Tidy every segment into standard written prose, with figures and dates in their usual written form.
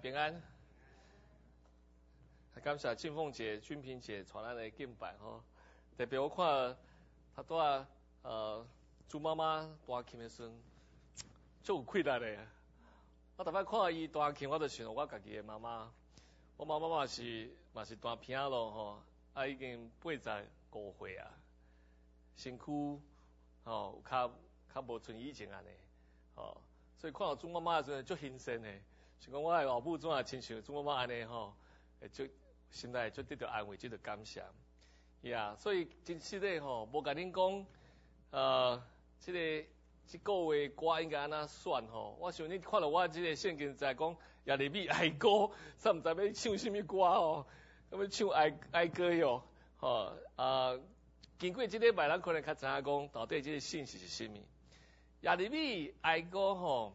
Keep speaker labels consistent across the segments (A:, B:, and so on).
A: 平安。感谢俊凤姐、君平姐传来的敬拜吼。特别我看他带朱妈妈大琴的时阵，足有气力的。我逐摆看伊大琴，我就想我家己的妈妈。我妈妈嘛是大鼻仔咯吼，已经85岁啊，身躯有较无像以前安尼吼。所以看到朱妈妈的时阵足新鲜的，想讲我的后母怎啊亲像朱妈妈安尼吼，就心内就得到安慰，得到感谢。所以真实的吼，无甲恁讲，这个月歌应该安怎选吼？我想恁看到我这个圣经在讲耶利米哀歌，煞毋知要唱什么歌吼？要唱哀歌哟，吼经过这礼拜，咱可能较知影讲到底这个信息是什么？耶利米哀歌吼，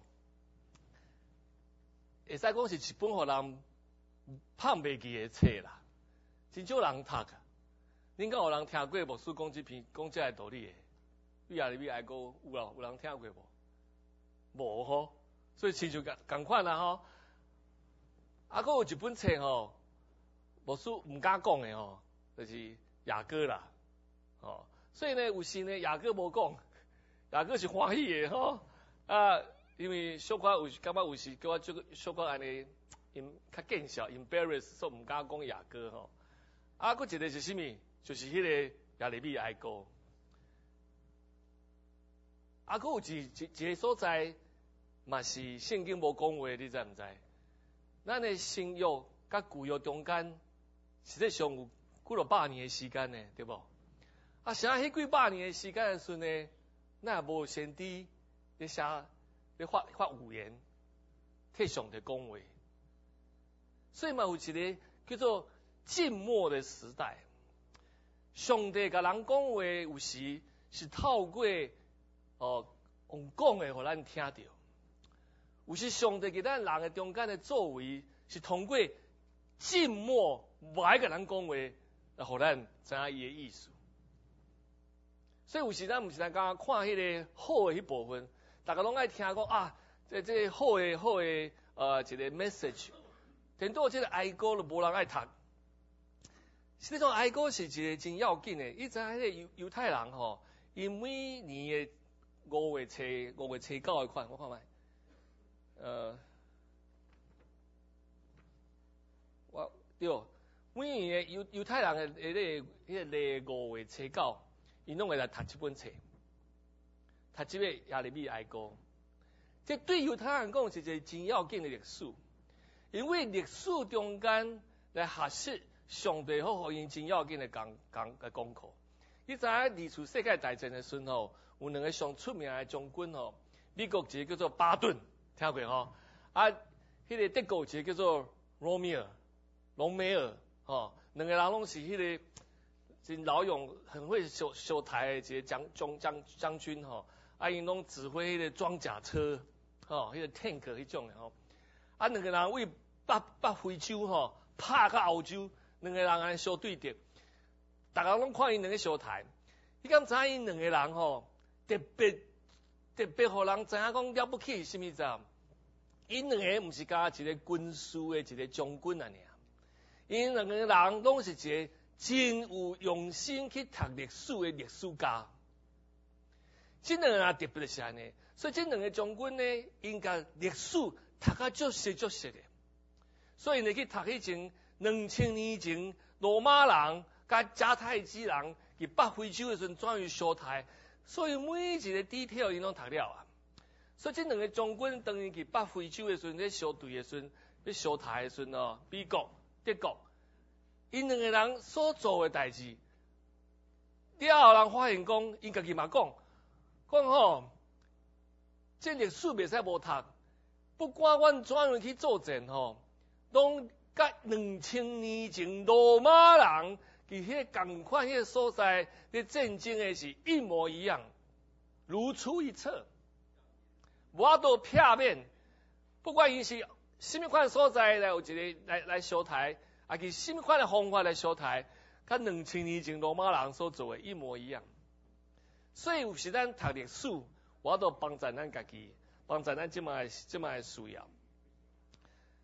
A: 会使讲是一本互人拍袂记的册啦，真少人读。恁敢有人听过牧师讲这个道理的？耶利米哀歌有人听过无？无吼，所以亲像同款啦吼。还有一本册吼，牧师毋敢讲的吼，就是雅歌啦，吼。所以呢，有时呢雅歌无讲，雅歌是欢喜的吼。因为小可感觉有时叫我小可安尼，较见笑 ，embarrass， 所以毋敢讲雅歌吼。佫一个是啥物？就是迄个耶利米哀歌。佫有一个所在，嘛是圣经无讲话，你知毋知？咱的新约甲旧约中间，实际上有几落百年的时间呢，对无？啥迄几百年的时间的时阵呢，咱也无先知咧写咧发预言，替上帝讲话，所以嘛有一个叫做静默的时代。上帝甲人讲话，有时是透过用讲的，互咱听到；有时上帝伫咱人的中间的作为，是通过静默无爱甲咱讲话，来互咱知影伊的意思。所以有时咱毋是单讲看迄个好的迄部分，大家拢爱听讲这好的一个 message， 但到这个哀歌就无人爱读。实际上哀歌是一个真要紧的，你知影迄个犹太人吼，伊每年的5月初9的款，我看卖，对，每年的犹太人的迄个5月初9，伊拢会来读这本册，读这个耶利米哀歌。这对犹太人讲是一个真要紧的历史，因为历史中间来学习上帝好互因真要紧的功课。你知影历次世界大战的时候，有两个上出名的将军吼，美国一个叫做巴顿，听过吼？迄个德国一个叫做隆美尔，吼，两个人拢是迄个真老勇、很会修台的一个将军吼，因拢指挥迄个装甲车，吼，迄个 tank 迄种的吼。两个人为北非洲吼拍到欧洲，两个人安相对敌，大家拢看因两个相台。你敢知因两个人吼，特别互人知影讲了不起是啥物事？因两个毋是加一个军事的一个将军啊尔，因两个人拢是一个真有用心去读历史的历史家。这两个人特别就是安尼，所以这两个将军呢，因甲历史读啊足熟的，所以呢去读迄前2000年前罗马人甲迦太基人伫北非洲的时阵怎样相台，所以每一个 detail 因拢读了啊。所以这两个将军当然去北非洲的时阵，咧相对的时阵，咧相台的时阵哦，美国、德国，因两个人所做的代志，了后人发现讲，因家己嘛讲吼，这历史袂使无读，不管阮怎样去作战吼，拢甲2000年前罗马人伫迄个同款迄个所在咧战争的是一模一样，如出一辙。无法度片面，不管伊是什么款所在来有一个来相台，是什么款的方法来相台，甲2000年前罗马人所做的一模一样。所以有时咱读历史，我都帮助咱家己，帮助咱即卖需要。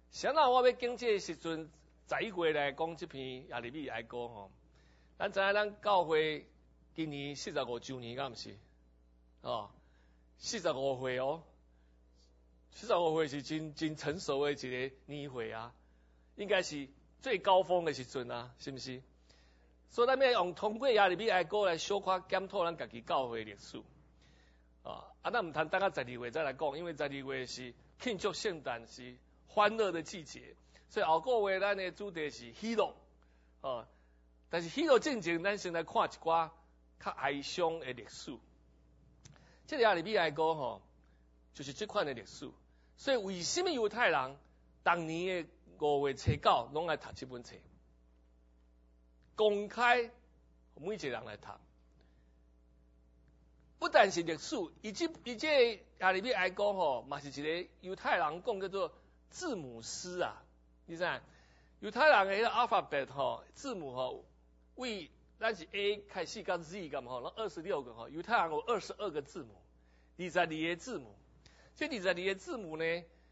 A: 想到我要经这个时阵11月来讲这篇耶利米哀歌吼，咱知影咱教会今年45周年，敢毋是？哦，45岁哦，45岁是真成熟的一个年岁啊，应该是最高峰的时阵啊，是毋是？所以咱要用通过耶利米哀歌来小可检讨咱家己教会历史。咱唔通等到12月再来讲，因为12月是庆祝圣诞，是欢乐的季节，所以后个月咱的主题是喜乐。但是喜乐之前，咱先来看一寡较哀伤的历史。这个耶利米哀歌吼，就是这款的历史。所以为什么犹太人当年的5月初9拢来读这本册？公开每一个人来读。不但是历史，伊这耶利米哀歌吼，嘛是一个犹太人讲叫做字母诗啊。你知影？犹太人的迄个 alphabet 吼，字母吼，为咱是 A 开始到 Z 咁吼，那26个吼，犹太人有22个字母，22个字母。这22个字母呢，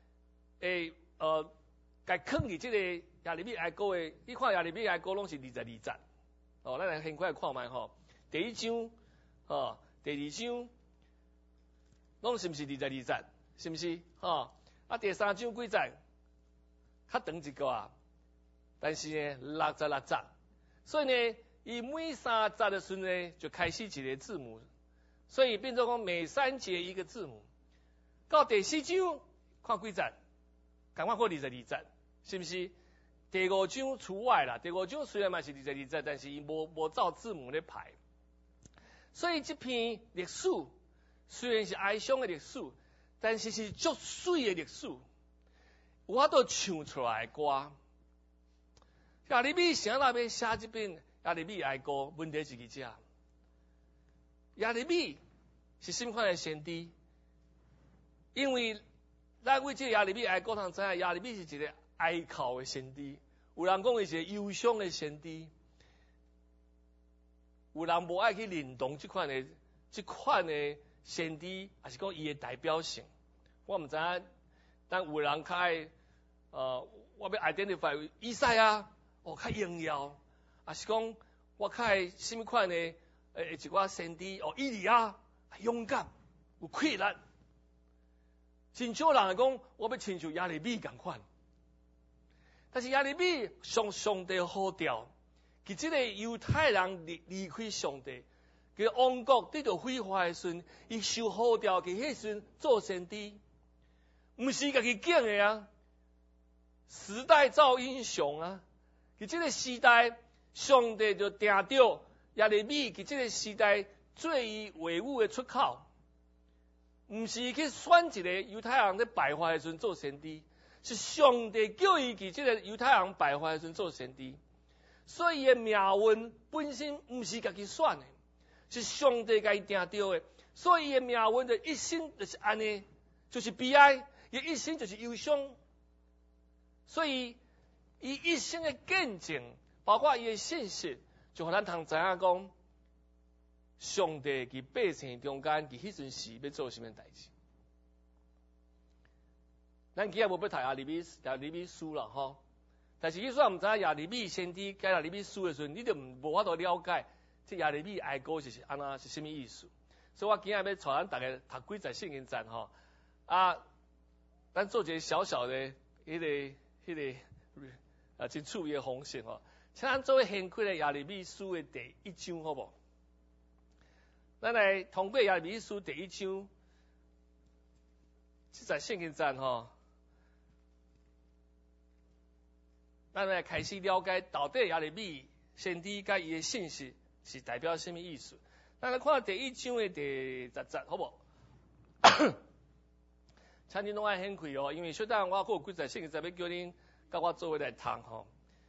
A: 该放伫这个耶利米哀歌的，你看耶利米哀歌拢是22节。咱来很快看卖吼，第一章，第二章，拢是毋是22节？是毋是？第三章几节？较长一个啊，但是呢，66节。所以呢，伊每3节的时候呢，就开始一个字母，所以变成讲每3节一个字母。到第4章看几节？赶快看22节，是毋是？第5章除外啦，第5章虽然嘛是22节，但是伊无照字母咧排。所以这篇历史虽然是哀伤的历史，但是是足水的历史，有法度唱出来的歌。耶利米谁人要写这篇耶利米哀歌？问题是伫遮。耶利米是什么款的先知？因为咱为这耶利米哀歌通知影，耶利米是一个哀哭的先知，有人讲伊是一个忧伤的先知。有人无爱去认同这款的先知，还是讲伊的代表性？我毋知影，但有人较爱我要 identify 以赛亚，较荣耀，还是讲我较爱什么款的一寡先知？以利亚勇敢有气力。真少人讲我要亲像耶利米共款，但是耶利米上帝呼召。其即个犹太人离开上帝，佢王国得到毁坏的时阵，伊受呼召去迄时阵做先知，毋是家己拣的啊。时代造英雄啊！伫即个时代，上帝就定着耶利米，伫即个时代做伊话语的出口，毋是去选一个犹太人在败坏的时阵做先知，是上帝叫伊伫即个犹太人败坏的时阵做先知。所以伊的命运本身毋是家己选的，是上帝家己定着的。所以伊的命运的一生就是安尼，就是悲哀，伊一生就是忧伤。所以伊一生的见证，包括伊的信息，就互咱通知影讲，上帝伫百姓中间，伫迄阵时要做什么代志。咱今日无要读耶利米书啦，吼。但是你说毋知影耶利米先知解耶利米书的时阵，你就无法度了解这耶利米哀歌是安怎是什么意思。所以我今日要带咱大家读几节圣经站吼，咱做一个小小的迄个真趣味的方式吼，请咱做位掀开咧耶利米书的第1章好无？咱来通过耶利米书第1章，这节圣经站吼。咱来开始了解到底耶利米先知甲伊的信息是代表什么意思。咱来看第1章的第10节，好无？请恁拢爱掀开哦，因为小等我还有几节圣经要叫恁甲我做伙来读吼。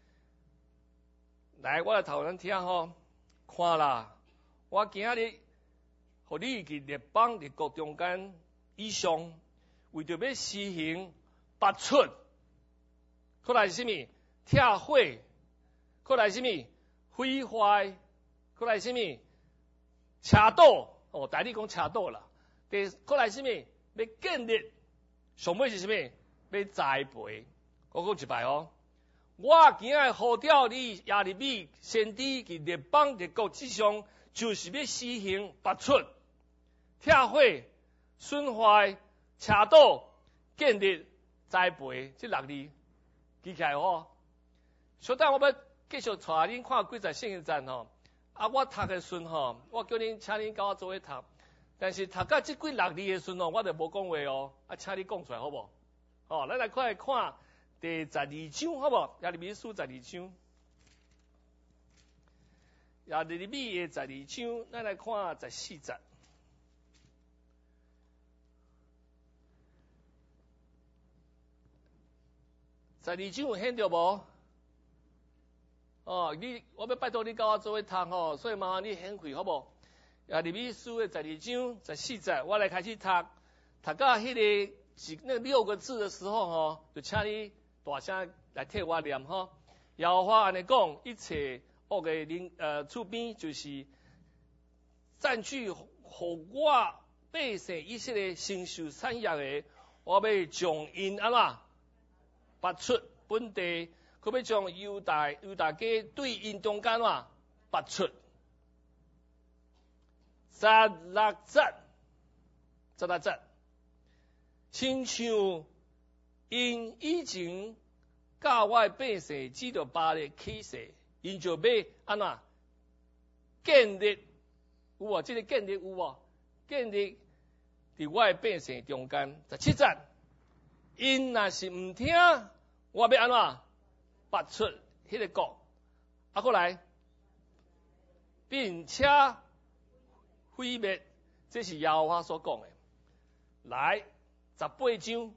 A: 来，我来读咱听吼，看啦，我今日互你伫列邦列国中间以上，为着要施行拔出，过来是什么？拆毁，过来什么？毁坏，过来什么？车倒，大力讲车倒啦。过来什么？要建立，上尾是什么？要栽培。 我讲一摆哦。我今日呼召你亚利米先知伫列邦列国之上，就是要施行拔出、拆毁、损坏、斜倒、建立、栽培这6字，记起来哦。所以我要继续带恁看几在圣经站吼。我读的时吼，我叫恁请恁甲我做伙读，但是读到这几6字的时吼，我就无讲话哦。请你讲出来好无？咱来看第12章好无？亚利米书12章，亚利米的12章，咱来看14节。12章有显着无？我要拜托你甲我做伙读吼，所以麻烦你显开好无？亚利米书的12章14节，我来开始读到迄个那6个字的时候吼，就请你大声来替我念吼。耶和华安尼讲，一切恶的厝边就是占据互我百姓以色列承受产业的，我要将因安怎拔出本地，可要将犹大家对因中间拔出。16节，亲像因以前教我百姓指着巴力起誓，因就要安怎建立有无？这个建立有无？建立伫我百姓中间。17节，因若是唔听，我要安怎拔出迄个国？过来，并且毁灭，这是耶和华所讲的。来，18章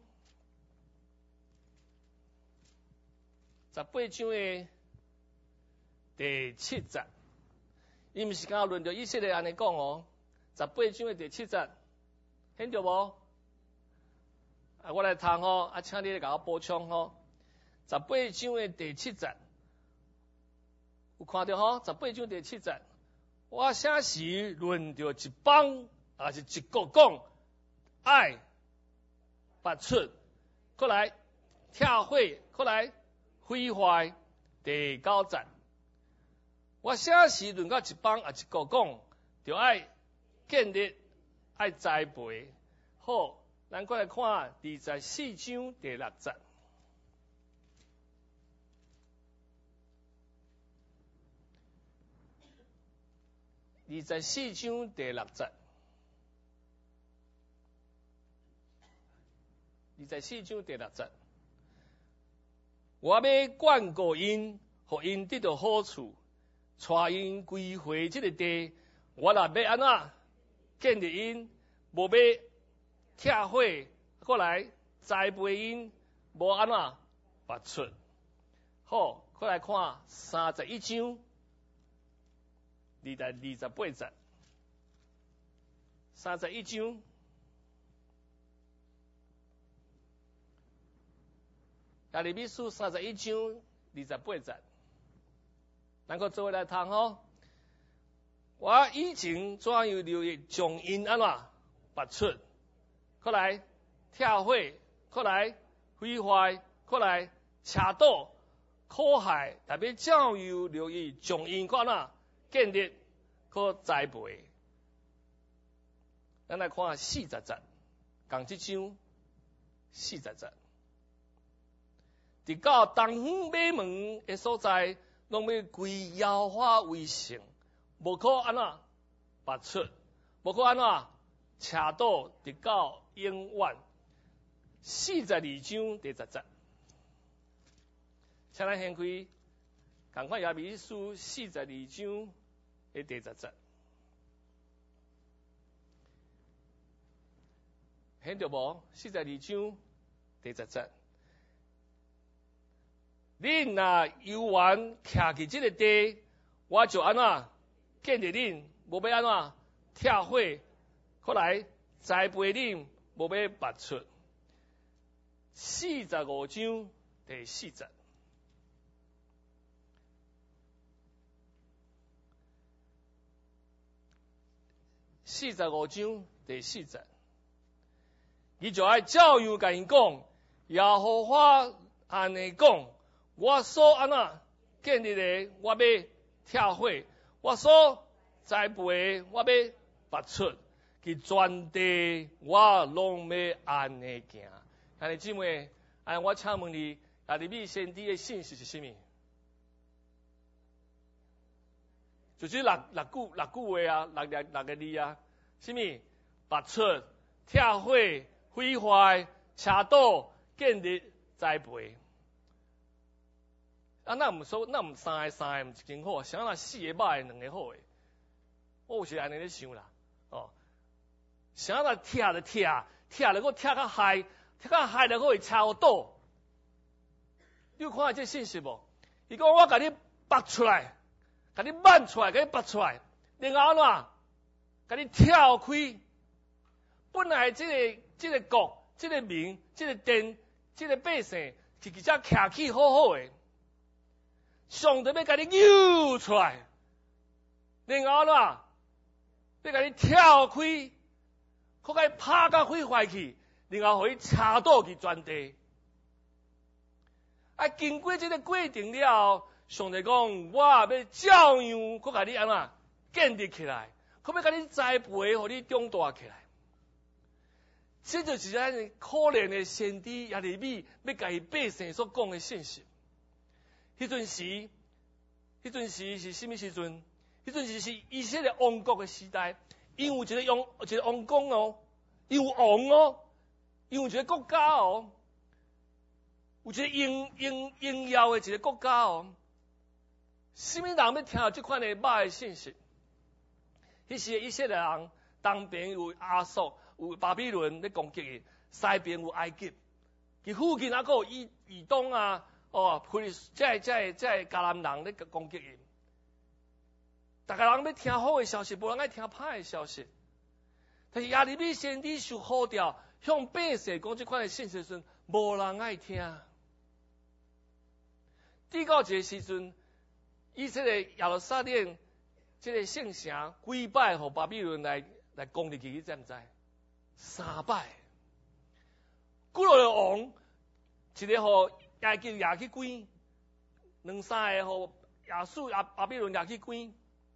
A: ，18章的第7节，伊毋是刚论着以色列安尼讲哦。18章的第7节，显着无？我来读吼，请你来甲我补充吼。18章的第7节，有看到吼？18章第7节，我啥时论着一邦，也是一国讲，爱拔出，过来拆毁，过来毁坏。第9节，我啥时论到一邦也一国讲，就爱建立，爱栽培。好，咱过来看24章第6节。24章第6节，24章第6节，我要管顾因，互因得到好处，带因归回这个地。我若要安怎建立因，无要拆毁，过来栽培因，无安怎拔出。好，过来看31章。28节，31章，亚利米书31章28节，咱个做伙来读吼。我以前怎样留意将因安怎拔出，过来拆毁，过来毁坏，过来掐倒、苦害，特别教育留意将因安怎建立、可栽培。咱来看40节，共这章40节。直到东方马门的所在，拢要归耶和华为圣，无可安怎拔出，无可安怎掐倒，直到永远。42章第10节，请咱掀开，共款亚利米书42章的第10节，显着无？42章第10节，恁若犹原徛伫这个地，我就安怎建立恁，无要安怎拆毁，过来栽培恁，无要拔出。45章第4节。45章第4节，你就爱照样甲因讲，耶和华安尼讲，我所安怎建立的，我要拆毁；我所栽培的，我要拔出。去全地，我拢要安尼行。兄弟姊妹，我请问你，耶利米先知的信息是啥物？就是六句话啊，六个字啊，啥物？拔出、拆毁、毁坏、掐倒、建立、栽培。那毋三个毋是真好，想若四个歹，两个好诶。我有时安尼咧想啦，哦。啥若拆就拆了，搁拆较害，拆较害了，搁会拆好倒。你有看到这信息无？伊讲我甲你拔出来，甲你挽出来，甲你拔出来，然后安怎？甲你跳开。本来这个国、这个民、这个殿、这个百姓是其实徛起好好诶，上帝要甲你扭出来，然后安怎？要甲你跳开。搁甲伊拍甲毁坏去，然后互伊插倒去全地。经过这个过程了后，上帝讲，我要照样搁甲你安怎建立起来，搁要甲你栽培，互你长大起来。这就是咱可怜的先知耶利米要甲伊百姓所讲的信息。迄阵时是什么时阵？迄阵时是以色列王国的时代。因有一个王公哦，有王哦，有一个国家哦，有一个荣耀的一个国家哦。什么人要听到这款的歹的信息？迄时以色列人东边有亚述，有巴比伦咧攻击伊；西边有埃及，其附近还佫有以东啊，菲利这迦南人咧攻击伊。大家人要听好的消息，无人爱听歹的消息。但是耶利米先知受呼召，向百姓讲这款的信息时，无人爱听。直到一个时阵，以色列耶路撒冷这个圣城几摆互巴比伦来攻入去，你知毋知？3摆。几落个王，一个互埃及掠去关，2、3个互巴比伦掠去关。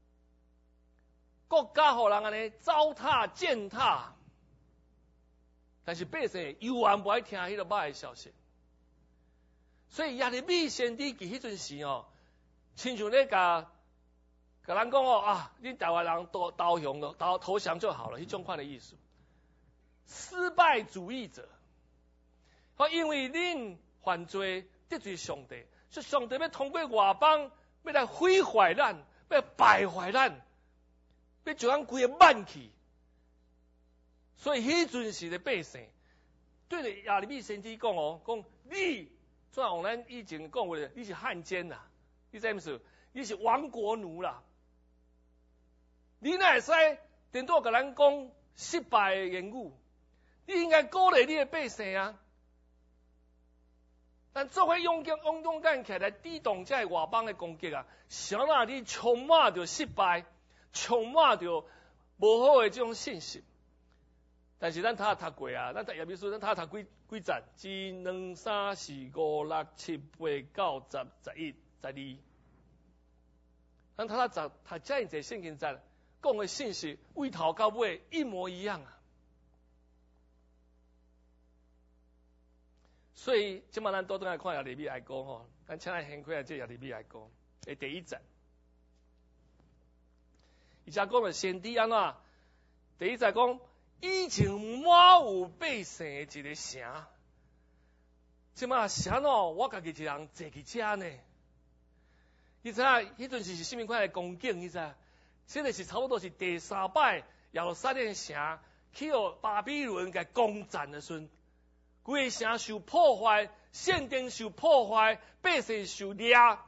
A: 国家互人安尼糟蹋践踏，但是百姓永远不爱听迄个歹的消息。所以耶利米先知伫迄阵时亲像咧甲人讲恁台湾人投降就好了，迄种款的意思。失败主义者，因为恁犯罪得罪上帝，所以上帝要通过外邦要来毁坏咱，要败坏咱。要将咱规个挽去，所以迄阵时的百姓对着耶利米先知讲讲你，怎样咱以前讲过的，你是汉奸啦，你知毋是？你是亡国奴啦，你哪会使颠倒甲咱讲失败的言语？你应该鼓励你的百姓啊！但做伙勇敢起来抵挡这外邦的攻击啊！想让你充满着失败。充满着无好的这种信息，但是咱读过啊，咱读耶利米书，咱读几节？1、2、3、4、5、6、7、8、9、10、11、12。咱读这样一个圣经节，讲的信息，从头到尾一模一样啊。所以，今麦咱倒转来看耶利米哀歌咱请来先看这耶利米哀歌的第1节。伊才讲了先知安怎？第1节讲，以前满有百姓的一个城，即马城我家己一人坐去遮呢。你知影迄阵是甚物款的光景？你知？这个是差不多是第3摆耶路撒冷城去互巴比伦甲攻占的时阵，规个城受破坏，圣殿受破坏，百姓受掠，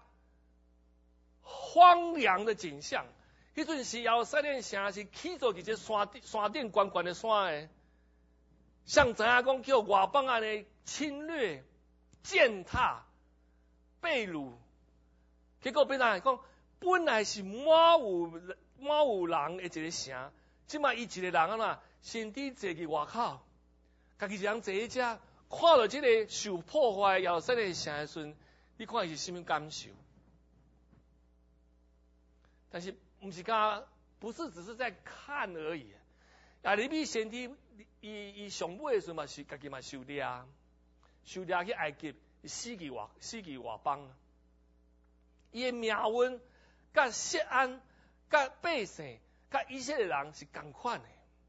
A: 荒凉的景象。迄阵时耶路撒冷城是起做一个山顶悬悬的山诶，像知影讲叫外邦安尼侵略、践踏、被掳，结果变哪讲本来是满有人的一个城，即卖伊一个人先知坐伫外口，家己一人坐喺遮， 看到这个受破坏耶路撒冷城的时阵，你看伊是什么感受？但是不是只是在看而已。亚利米先知伊上尾的时候嘛是家己嘛受掠去埃及，死去外邦。伊的命运甲锡安、甲百姓、甲以色列人是同款的。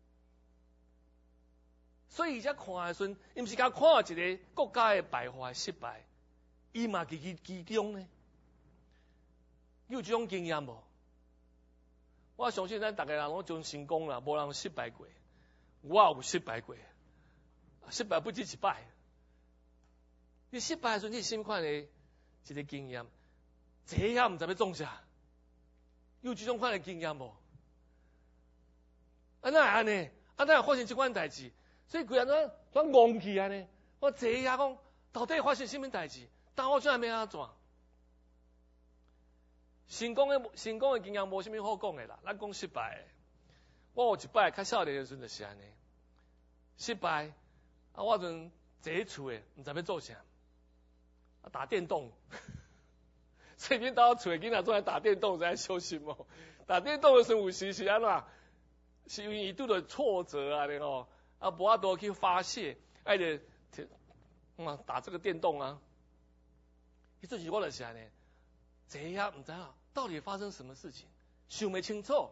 A: 所以伊才看的时阵，伊毋是甲看到一个国家的败坏失败，伊嘛其中呢。你有这种经验无？我相信咱大家人拢种成功啦，无人失败过。我也有失败过，失败不止一摆。你失败的时候，你什么款的一个经验？这也毋知要创啥，有这种款的经验无？安怎会安尼？安怎会发生这款代志？所以规人怎戇去安尼？我坐遐讲，到底发生什么代志？但我怎还要安怎？成功的经验无啥物好讲的啦，咱讲失败的。我有一摆较少年的时阵就是安尼，失败我阵坐喺厝诶，毋知要做啥，打电动。所以恁兜厝诶囡仔总爱打电动，才小心哦。打电动的时候有时是安怎？是因为伊拄到挫折啊，然后无法度去发泄，爱着打这个电动啊。迄阵时我就是安尼，坐遐毋知影到底发生什么事情，想袂清楚。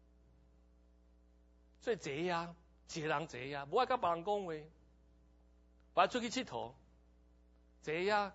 A: 所以坐遐，一个人坐遐，无爱甲别人讲话，不爱出去佚佗，坐遐。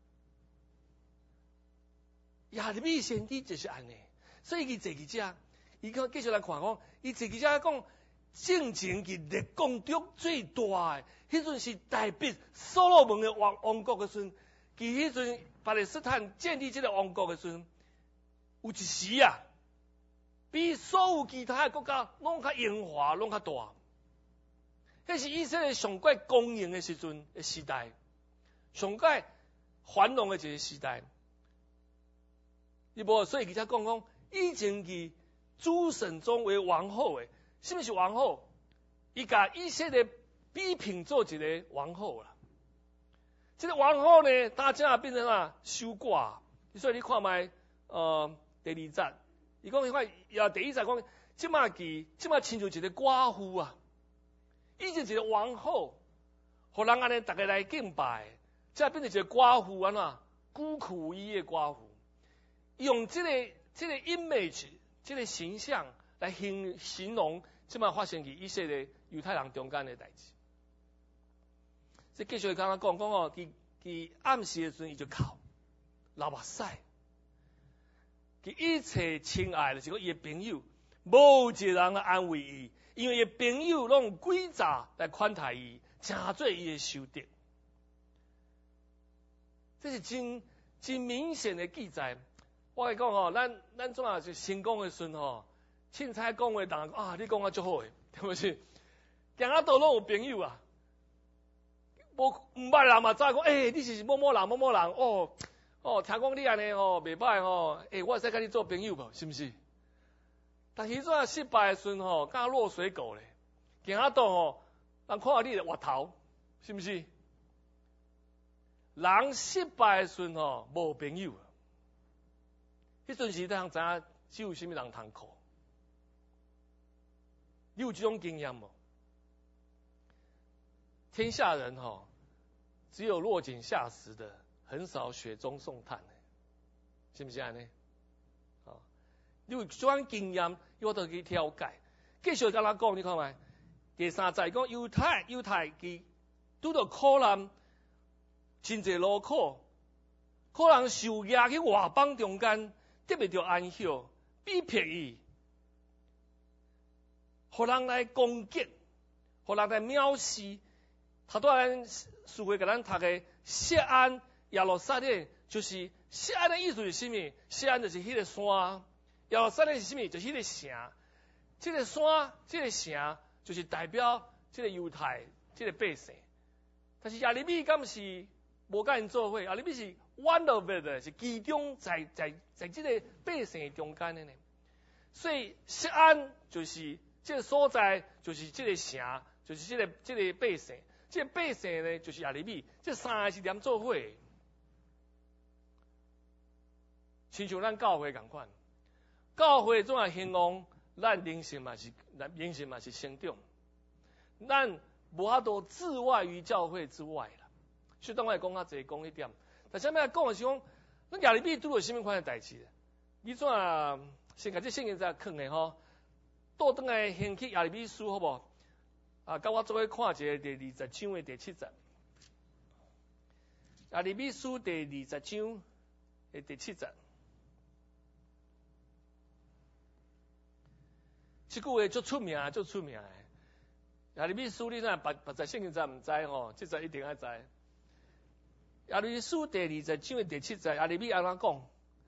A: 亚利米先知就是安尼，所以伊坐伫遮，伊继续来看讲，伊坐伫遮讲，正前伫列国中最大的，迄阵是代表所罗门的王国的时阵，伫迄阵巴勒斯坦建立这个王国的时阵，有一时啊，比所有其他的国家拢较荣华，拢较大。迄是以色列上过公营的时阵的时代，上过繁荣的一个时代。伊无，所以伊才讲，以前伫主神中为王后的，什么是王后？伊甲以色列比拼做一个王后啦。这个王后呢，大家变成守寡。所以你看卖，第二节，伊讲迄块第一节讲，即马亲像一个寡妇啊。以前一个王后，互人安尼大家来敬拜，即变成一个寡妇安怎？孤苦无依的寡妇。用这个 image 这个形象来形容即马发生伫以色列犹太人中间的代志。即继续刚刚讲哦，伫暗时的时阵伊就哭，流目屎。佢一切亲爱的是讲伊的朋友，无一个人来安慰伊，因为伊的朋友拢用诡诈来款待伊，诚做伊的仇敌。这是真明显的记载。我来讲吼，咱总是成功的时吼，凊彩讲话，人讲啊，你讲啊足好诶，对不是？行啊倒拢有朋友啊，无毋捌人嘛，早讲你是某某人，听讲你安尼吼袂歹吼，我会使甲你做朋友无？是毋是？但是迄失败的时吼，敢落水狗咧，行啊倒吼，人看到你就滑头，是毋是？人失败的时吼，无朋友。迄阵时，咱知影只有啥物人通靠？你有这种经验无？天下人只有落井下石的，很少雪中送炭的，是不是安尼？你有这种经验，你我都可以调解。继续甲咱讲，你看卖第三节讲犹太佢拄到苦难，真侪劳苦，可能受压去外邦中间。得袂到安息，逼迫伊，互人来攻击，互人来藐视。头拄咱书会甲咱读的锡安耶路撒冷，就是锡安的意思是啥物？锡安就是迄个山，耶路撒冷是啥物？就是迄个城。这个山，这个城，就是代表这个犹太，这个百姓。但是亚利米敢是无甲因做伙，亚利米是。One of it 是其中在这个百姓中间的呢，所以锡安就是这个所在，就是这个城，就是这个百姓。 这百姓呢就是亚利米，这三个是连做伙，亲像咱教会共款，教会总系希望咱灵性嘛是成长，咱无法度自外于教会之外啦。所以当我讲较济讲一点，但是要讲的是讲，咱亚利米拄到什么款的代志？你怎先甲这圣经再藏的吼，倒转来掀起亚利米书好无？甲我做伙看一下第20章的第7节。亚利米书第20章的第7节，这句话足出名的。亚利米书你若别在圣经再毋知吼，这节一定要知。亚利米书第20章的第7节，亚利米安怎讲？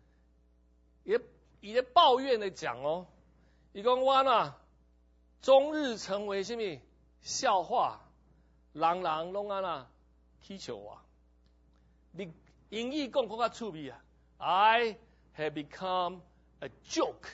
A: 伊咧抱怨的讲哦，伊讲我呐，终日成为什么笑话，人拢安那起笑我。你英语讲较趣味啊 ，I have become a joke。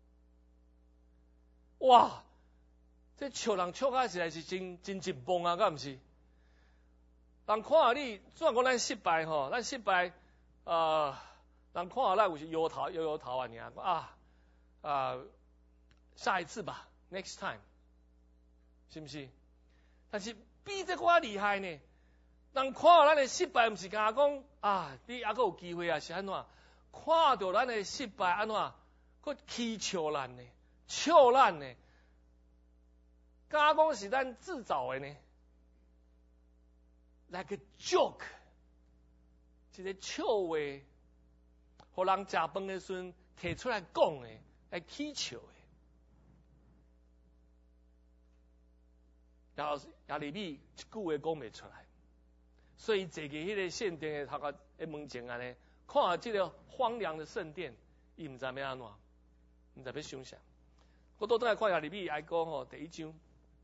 A: 哇，这笑人笑起来是真紧绷啊，敢毋是？人看下你，虽然讲咱失败吼，咱失败人看下咱有时摇头啊，下一次吧 ，next time， 是不是？但是比这较厉害呢，人看到咱的失败，毋是甲讲你还阁有机会啊，是安怎？看到咱的失败安怎？佫起笑咱呢，笑咱呢，甲讲是咱制造的呢 ，like a joke， 一个笑话。互人食饭的时阵摕出来讲的，来起笑的。然后亚利米一句话讲袂出来，所以坐伫迄个圣殿的头壳的门前安尼，看下这个荒凉的圣殿，伊毋知要安怎，毋知要想啥。我倒转来看亚利米爱讲吼，第1章。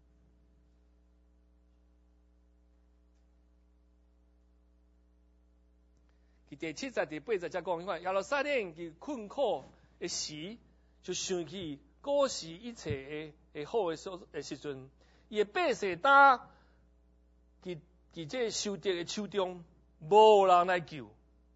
A: 第7节、第8节才讲，你看亚罗撒冷其困苦的时，就想起古时一切的好的时阵，伊的百姓打其这受敌的手中，无人来救。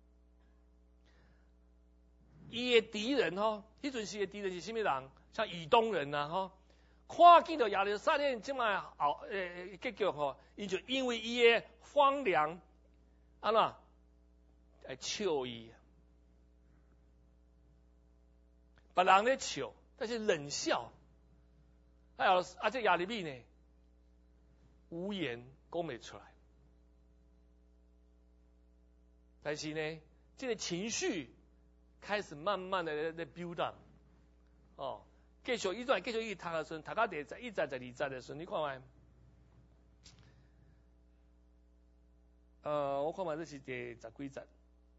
A: 伊的敌人吼，迄阵时的敌人是啥物人？像以东人呐吼，看见到亚罗撒冷即卖结局吼，伊就因为伊的荒凉，安怎？来笑伊，别人咧笑，但是冷笑。这亚利米呢，无言讲袂出来。但是呢，这个情绪开始慢慢的在 build up， 继续伊读的时阵，读到第1节、2节的时候，你看卖。我看卖这是第10几节。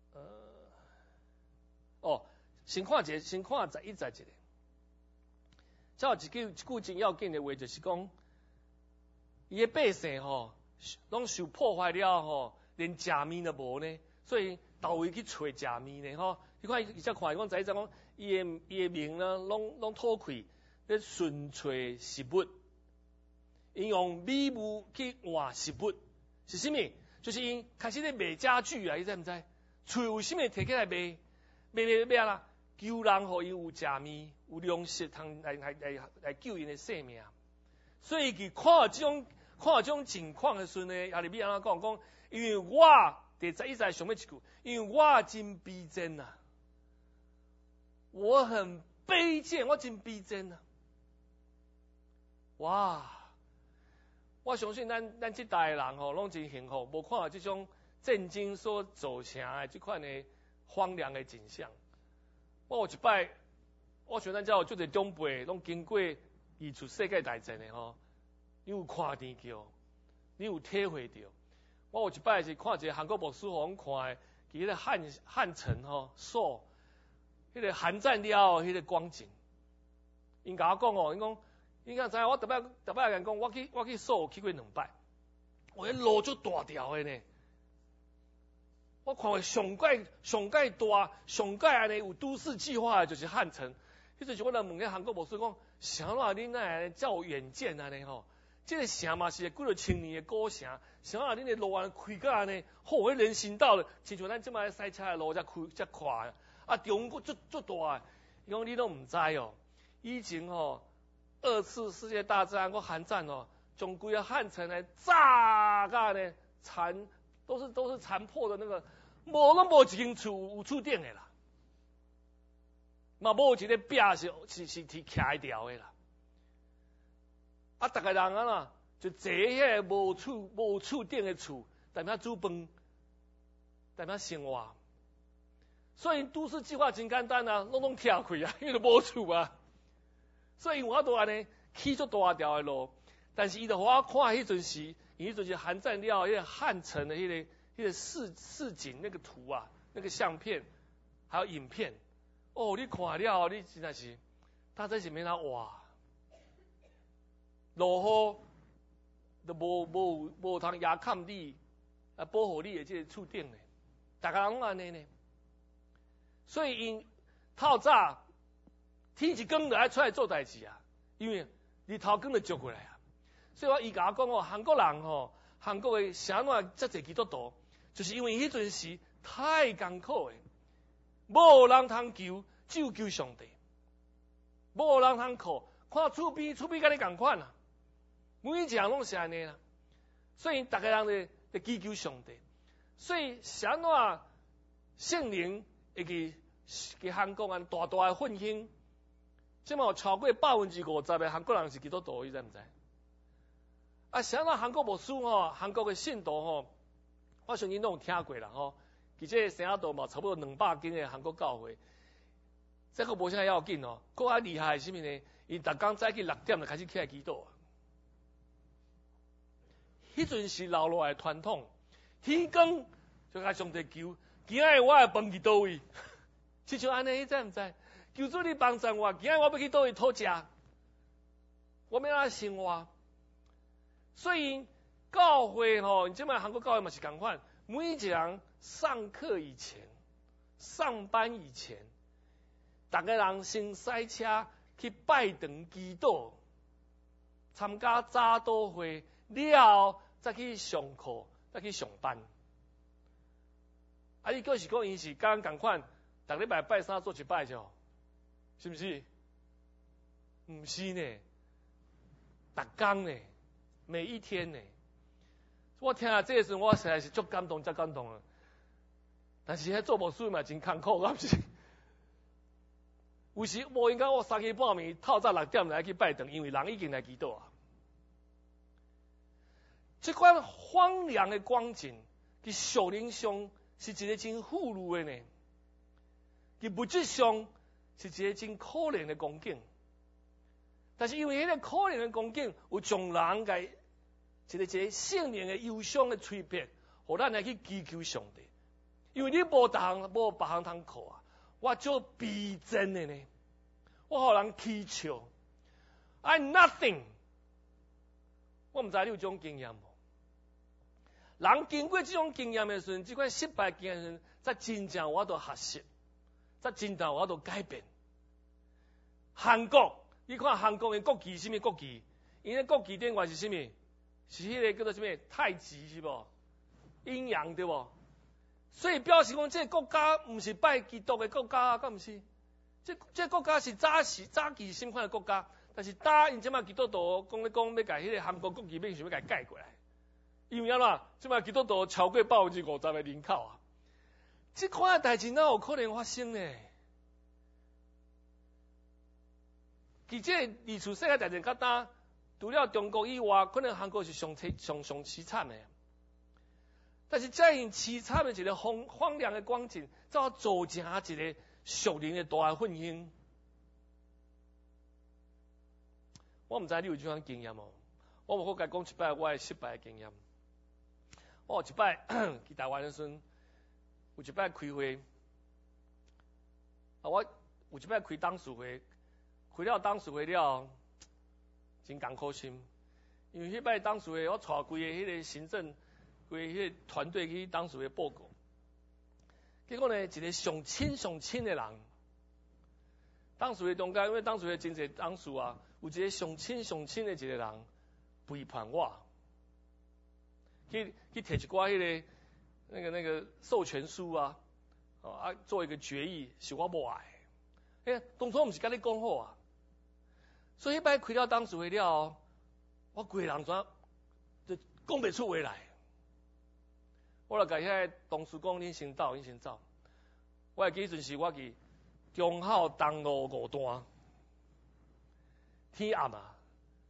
A: 先看11节一个。再有一句真要紧的话，就是讲，伊的百姓吼，拢受破坏了吼，连食面都无呢，所以到位去找食面呢吼。你看，伊才看讲，再讲，伊的命呢，拢吐开，咧寻找食物，因用米物去换食物，是啥物？就是因开始咧卖家具啊，你知毋知？厝有啥物摕起来卖啦？求人互伊有食面，有粮食通来救因的性命。所以伊看到这种情况的时阵呢，亚利米安怎讲？因为我第11节上尾一句，因为我真卑贱呐，我很卑贱，我真卑贱呐。哇！我相信咱这代的人吼，拢真幸福，无看到这种战争所造成的这款的荒凉的景象。我有一摆，我想咱遮有足侪长辈拢经过2次世界大战的吼，你有看见叫，你有体会到。我有一摆是看一个韩国博士互阮看的，迄个汉城吼，迄个韩战了后迄个光景。因甲我讲哦，因讲知影我逐摆人讲，我去去过2摆，迄路足大条的呢。我看过上界大、上界安尼有都市计划的，就是汉城。迄阵时我来问个韩国博士讲，啥啦？恁那遮有远见安尼吼？ 这个城嘛是几落千年的古城，想啊，恁的路啊开甲安尼，好，迄人行道的，亲像咱即摆赛车的路遮宽，啊，中国足大的，伊讲你都毋知哦，以前哦，2次世界大战或韩战哦，将规个汉城来炸甲呢都是残破的那个，无一间厝有厝顶的啦，嘛无一个壁是徛条的啦。啊，逐个人啊啦，就坐迄个无厝顶的厝，踮遐煮饭，踮遐生活。所以都市计划真简单啊，拢拆开啊，因为都无厝啊。所以我都安尼起足大条的路，但是伊就互我看迄阵时，伊迄阵是韩战了，迄个汉城的迄个市景那个图啊，那个相片，还有影片。哦，你看了，你真的是，他在前面啊，哇！落雨都无通压砍你，啊保护你的这个厝顶呢，大家拢安尼呢。所以因透早天一光就爱出来做代志啊，因为日头光就照过来啊。所以伊甲我讲哦，韩国人吼，韩国的啥怎遮侪基督徒，就是因为迄阵时太艰苦诶，无人通求，只有求上帝，无人通靠，看厝边甲你共款啊。每一个人拢是安尼啦，所以逐个人就祈求上帝。所以啥怎圣灵会去韩国安大的复兴，即嘛有超过50%的韩国人是基督徒，你知毋知？啊，啥怎韩国牧师吼，韩国的信徒吼，我相信拢有听过啦吼。其实圣亚道嘛，差不多200间的韩国教会，这个无啥要紧哦。更较厉害是啥物呢？伊逐工早起6点就开始起来祈祷。迄阵是留落来传统，天光就甲上帝求，今仔我会饭去倒位，亲像安尼，你知毋知？求主你帮助我，今仔我要去倒位讨食，我要安怎生活？所以教会吼，即摆韩国教会嘛是共款，每一个人上课以前、上班以前，逐个人先驶车去拜堂祈祷，参加早祷会。了后再去上课，再去上班。啊，伊个是讲伊是甲咱共款，逐礼拜拜三做一摆就，是毋是？毋是呢，逐工呢，每一天呢。我听下这个时候，我实在是足感动，足感动啊！但是迄做牧师嘛真艰苦，敢是？有时无应该我3更半暝透早6点来去拜堂，因为人已经来祈祷啊。这款荒凉的光景，伫属灵上是一个真富裕的呢；伫物质上是一个真可怜的光景。但是因为迄个可怜的光景，有将人个一个圣灵的忧伤的催逼，互咱来去祈求上帝。因为你无别项通靠啊，我做逼真的呢，我互人祈求 ，I'm nothing。我毋知你有这种经验无？人经过这种经验的时阵，这款失败经验的时阵，才真正我都学习，才真正我都改变。韩国，你看韩国的国旗是啥物国旗？因为国旗顶外是啥物？是迄个叫做啥物？太极是无？阴阳对无？所以表示讲，这个国家毋是拜基督的国家，敢毋是？这国家是早期新款的国家，但是因即马基督徒讲要甲迄个韩国国旗要想要甲改过来。因为安怎？即摆基督徒超过50%的人口啊！这款代志哪有可能发生呢？其实历史世界大战较大，除了中国以外，可能韩国是上凄惨的。但是这样凄惨的一个荒凉的光景，才造成一个属灵的大复兴。我毋知你有这款经验无？我无好甲讲一摆我的失败的经验。我有一摆去台湾的时阵，有一摆开会，我有一摆开董事会，开了董事会了，真艰苦心，因为迄摆董事会我带规个迄个行政，规个迄个团队去董事会报告，结果呢，一个上亲的人，董事会中间，因为董事会真侪董事啊，有一个上亲的一个人， 背叛我，去摕一寡那个授权书啊，做一个决议是我无爱。当初毋是甲你讲好啊，所以迄摆开了董事会了，我规个人就讲袂出话来。我就甲遐同事讲：恁先走，恁先走。我会记迄阵是我去忠孝东路5段，天暗啊，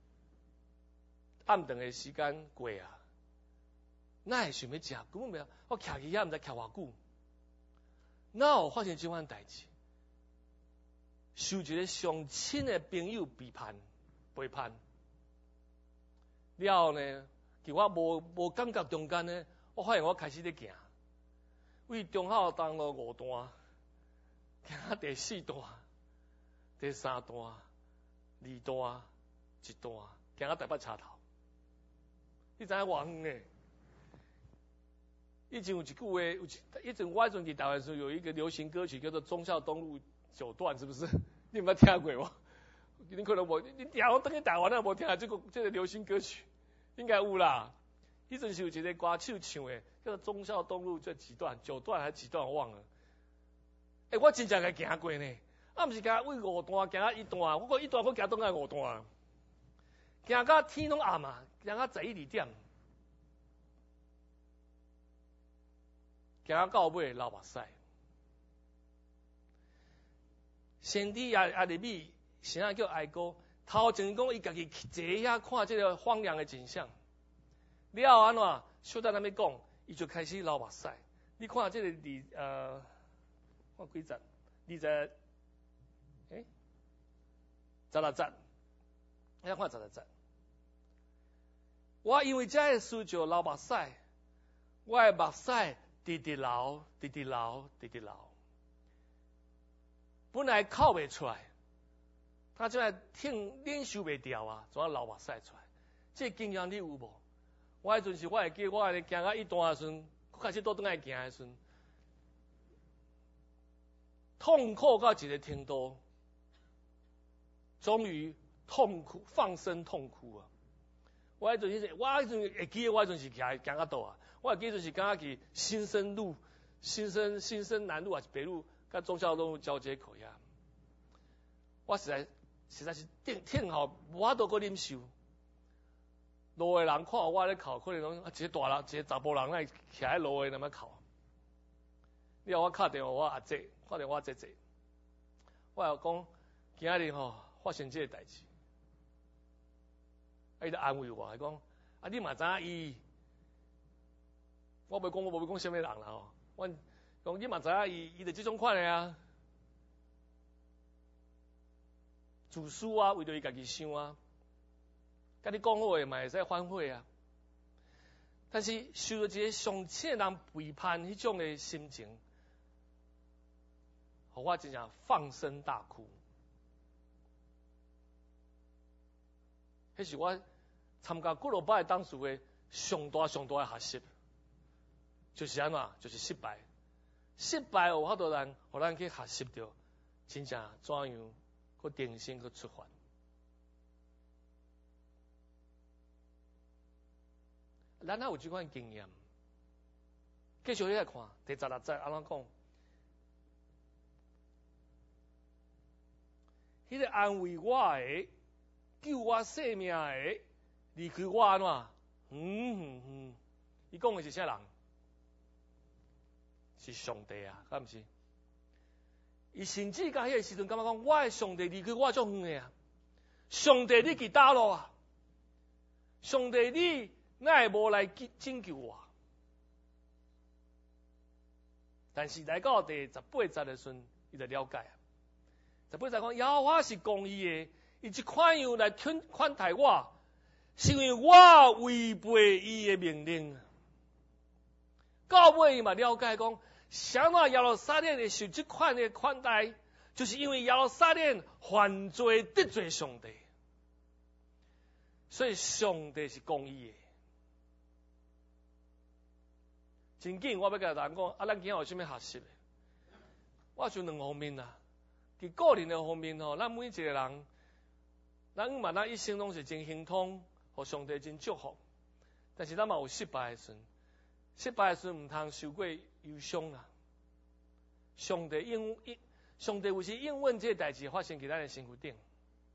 A: 暗顿的时间过啊，哪会想要食？根本袂，我徛去遐毋知徛偌久，哪有发生这款代志？受一个上亲的朋友背叛，了后呢，伫我无感觉中间呢，我发现我开始咧行，为忠孝东路5段，行到第4段、第3段、2段、1段，行到台北车头。你知影偌远诶？以前有一句话，以前我伫台湾时候有一个流行歌曲叫做《忠孝东路9段》，是不是？你有没有听过我？你可能无，你我等去台湾啊，无听这个流行歌曲，应该有啦。以前是有一个歌手唱的，叫做《忠孝东路这几段，9段还是几段我忘了。我真正个行过呢，毋是甲为5段行到1段，我1段我行倒来5段，行到天拢暗啊，行到11、2点，行到尾流目屎。先帝也入米，谁啊叫哀歌？头前讲伊家己坐遐看这个荒凉的景象，了后安怎？小等咱要讲，伊就开始流目屎。你看这个看几集？26集，你看26集。我因为这个事就流目屎，我的目屎直流。本来哭袂出来，他就来忍受袂掉啊，怎啊流目屎出来？这经验你有无？我迄阵是我会记，我行到1段的时阵，开始倒转来行的时阵，痛苦到一个程度，终于痛苦放声痛哭啊！我迄阵会记，我迄阵是行到倒啊？我会记就是敢去新生路、新生南路还是北路？甲忠孝东路交接口呀，我实在是挺好，无法度搁忍受。路的人看我咧哭，可能讲一个大人，一个查甫人来徛喺路的那么哭。你我敲电话我阿姐，打电话姐，我又讲今仔日发生这个代志，伊就安慰我，伊讲你嘛知影伊，我袂讲啥物人啦我。讲你嘛知影伊就这种款的啊，自私啊，为着伊家己想啊，甲你讲好的嘛会使反悔啊。但是受到一个上亲的人背叛，迄种的心情，互我真正放声大哭。迄是我参加几落摆的董事会上大的学习，就是安怎，就是失败。失败有好多人，互咱去学习到，真正怎样去定心去出发。咱还有这款经验，继续来看第16节安怎讲？迄个安慰我的、救我性命的、离开我安怎？伊讲的是啥人？是上帝啊，敢毋是？伊甚至甲迄个时阵感觉讲，我的上帝离开我足远的啊！上帝你去倒落啊！上帝你哪会无来拯救我？但是来到第18节的时阵，伊就了解啊。18节讲，耶和华是公义的，伊即款样来款待我，是因为我违背伊的命令。到尾伊嘛了解讲。想到亚罗撒冷会受这款的款待，就是因为亚罗撒冷犯罪得罪上帝，所以上帝是公义的。真紧，我要甲大家讲，咱今日有啥物学习的？我就2方面啦。伫个人的方面咱每一个人，咱嘛一生拢是真幸通， 互上帝真祝福。但是咱嘛有失败的时，失败的时唔通受过忧伤啦。上帝有时应允这个代志发生伫咱的身躯顶，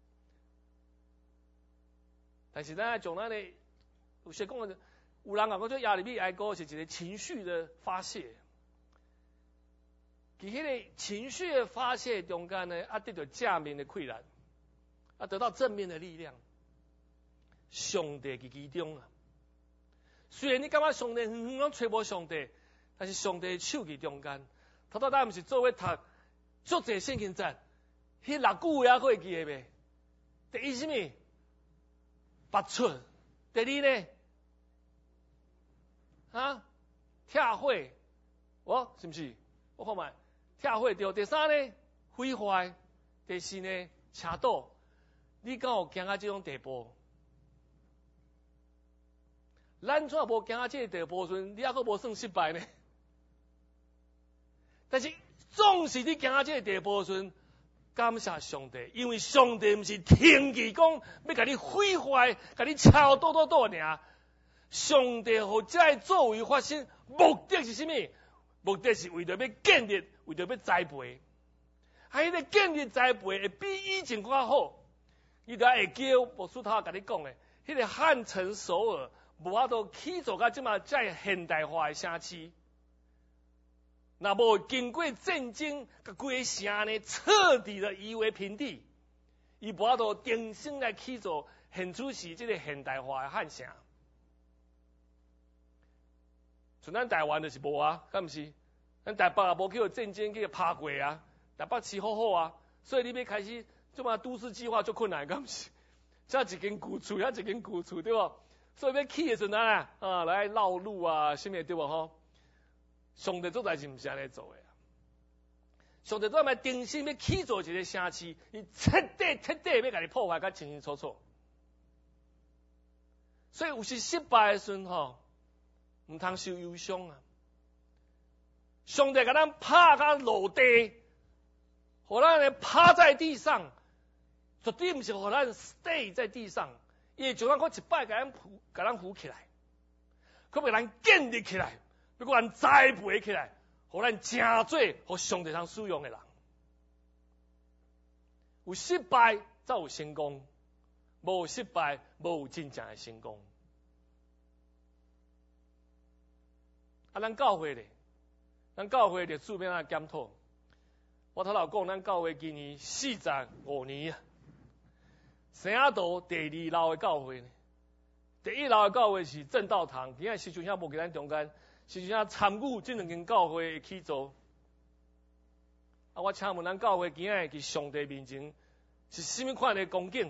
A: 但是咱要从咱的有些讲的，有人讲做亚利米哀歌是一个情绪的发泄，伫迄个情绪的发泄中间呢，得到正面的溃烂，得到正面的力量。上帝伫其中啊，虽然你感觉上帝远远拢找无上帝，但是上帝的手伫中间。头头咱毋是做伙读足侪圣经节，迄6句话还会记得袂？第一是啥？拔出。第二呢？拆毁。是毋是？我看卖，拆毁对。第三呢？毁坏。第四呢？车倒。你敢有行到这种地步？咱怎无行到这个地步时，你还阁无算失败呢？但是，总是你行到这个地步时，感谢上帝，因为上帝毋是停机讲要甲你毁坏、甲你抄倒尔。上帝互这作为发生，目的是啥物？目的是为着要建立，为着要栽培。迄个建立栽培会比以前更较好。你著会记牧师头甲你讲的，迄个汉城首尔无法度起造到即马遮现代化的城市。若无经过战争，甲规个城呢彻底的夷为平地，伊无法度重新来起造现出是即个现代化的汉城。像咱台湾就是无啊，敢毋是？咱台北也无去战争去拍过啊，台北市好好啊，所以你要开始即马都市计划足困难，敢毋是？遮一间旧厝，遐一间旧厝，对无？所以要起的时阵来绕路啊，啥物对无吼？上帝做代志毋是安尼做的啊！上帝做咪定心要起造一个城市，伊彻底要甲你破坏甲清清楚楚。所以有时失败的时阵吼，毋通受忧伤啊！上帝甲咱拍甲落地，互咱呢趴在地上，绝对毋是互咱 stay 在地上，伊会将咱搁一摆甲咱扶起来，搁把咱建立起来。要搁咱栽培起来，互咱成做互上帝通使用的人。有失败才有成功，无失败无有真正的成功。咱教会咧，咱教会历史要安检讨。我头头讲，咱教会今年45年啊，生仔道第2老的教会呢，第1老的教会是正道堂，今仔时就遐无伫咱中间。是像参与这两间教会的起造，我请问咱教会今仔伫上帝面前是甚么款的光景？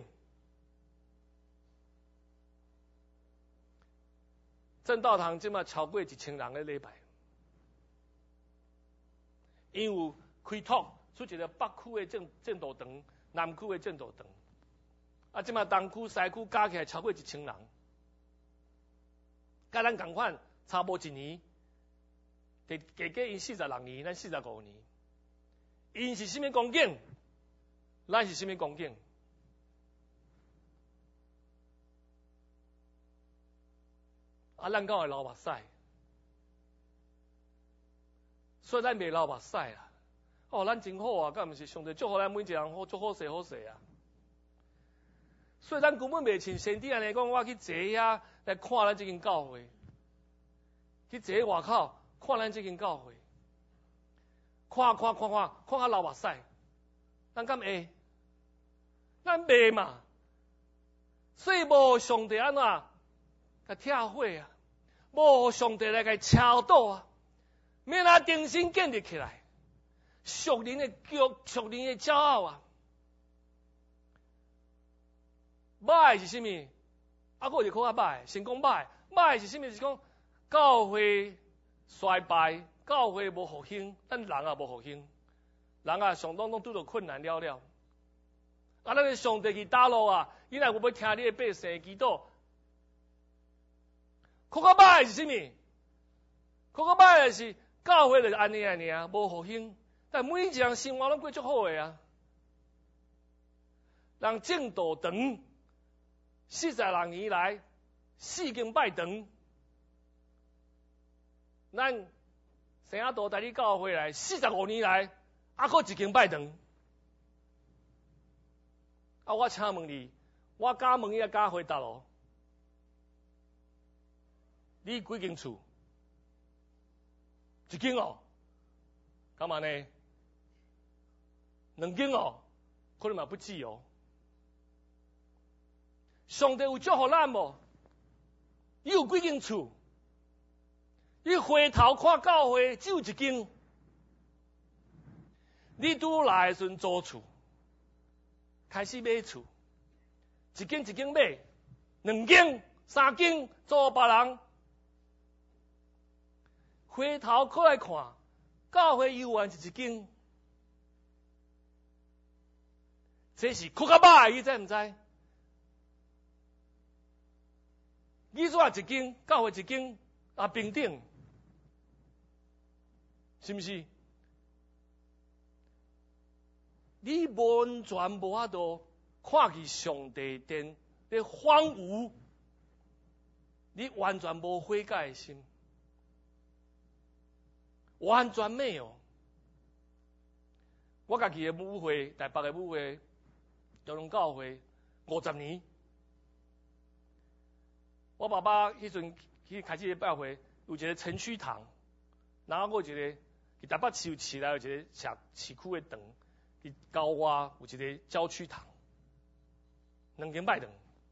A: 正道堂即马超过1000人的礼拜，因为开拓出一个北区的正道堂、南区的正道堂，即马东区、西区加起来超过1000人，甲咱共款，差无1年。加因46年，咱45年。因是甚物光景？咱是甚物光景？咱敢会流目屎？所以咱袂流目屎啦。咱真好啊，敢毋是？上帝祝福咱每一个人好，足好势好势啊。所以咱根本袂像先帝安尼讲，我去坐遐来看咱这间教会，去坐外口。看咱这间教会，看到流目屎，咱敢会？咱袂嘛。所以无上帝安怎甲拆毁啊？无上帝来甲敲倒啊？免咱重新建立起来，属灵的骄傲啊！歹是啥物？还有一个较歹，先讲歹是啥物？是讲教会衰败，教会无复兴，咱人也无复兴，人啊上当拄到困难了了。咱的上帝去打路啊，伊若有要听你的百姓祈祷，较歹是啥物？较歹的是教会就是安尼尔，无复兴，但每一个人生活拢过足好的啊。人正道长， 40年来4间拜堂，咱圣亚道大理教会来45年来，还佫1间拜堂。我请问你，我敢问也敢回答咯？你几间厝？1间哦，干嘛呢？2间哦，可能嘛不止哦。上帝有祝福咱无？伊有几间厝？伊回头看教会只有1间。你拄来的时阵租厝，开始买厝，1间1间买，2间、3间租别人。回头过来看，教会犹原是1间，这是哭较歹，你知唔知？你说1间，教会1间也平等，是毋是？你完全无法度看见上帝殿咧荒芜，你完全无悔改的心。完全没有。我家己的母会，台北的母会，长隆教会50年。我爸爸迄阵去开始拜会，有一个城区堂，然后有一个伫台北市有市内有一个市区的堂，伫郊外有一个郊区堂，2间拜堂。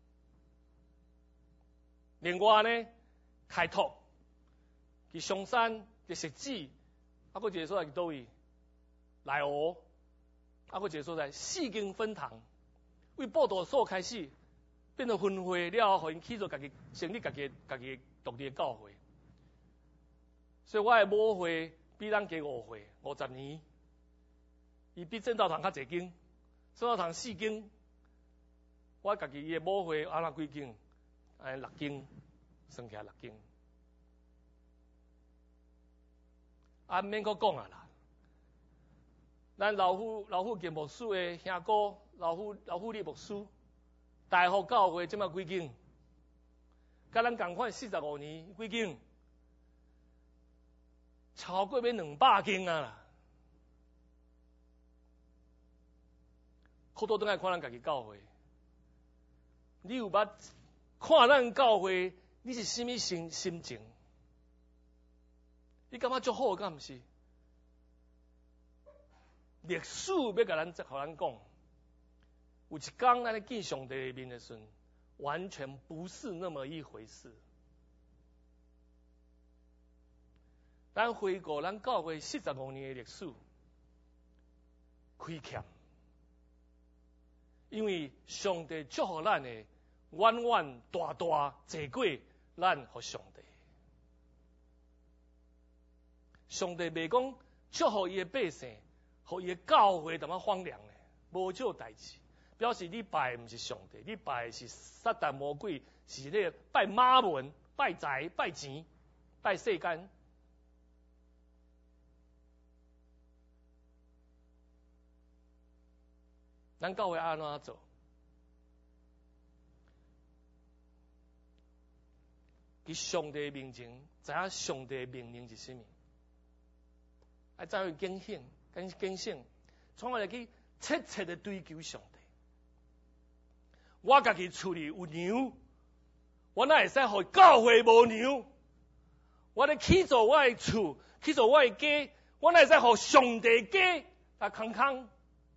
A: 另外呢，开拓伫松山。伫石子，佫一个所在伫倒位？内湖，佫一个所在4间分堂，为报道所开始，变成分会了后，互因起做家己成立家己独立的教会。所以我的母会比咱加5岁，50年，伊比正道堂较侪间，正道堂4间，我家己伊的母会安那几间？安6间，算起来6间。免阁讲啊啦，咱老虎建牧师的兄哥，老虎李牧师，大福教会即马几间？甲咱共款45年几间？超过要200间啊啦！可倒转来看咱家己教会，你有捌看咱教会，你是甚物心情？你感觉足好，敢毋是？历史要甲咱互咱讲，有一天咱咧见上帝面的时阵，完全不是那么一回事。咱回顾咱教会45年的历史，亏欠，因为上帝祝福咱的远远大大坐过咱互上帝。上帝袂讲祝福伊的百姓，互伊的教会淡仔荒凉咧，无这代志，表示你拜的毋是上帝，你拜的是撒旦魔鬼，是咧拜马门、拜财、拜钱、拜世间。咱教会安怎做？伫上帝面前，知影上帝的命令是甚物？爱怎样警醒，从而去切切的追求上帝。我家己厝里有牛，我哪会使互教会无牛？我咧起造我的厝，起造我的家，我哪会使互上帝家来空空？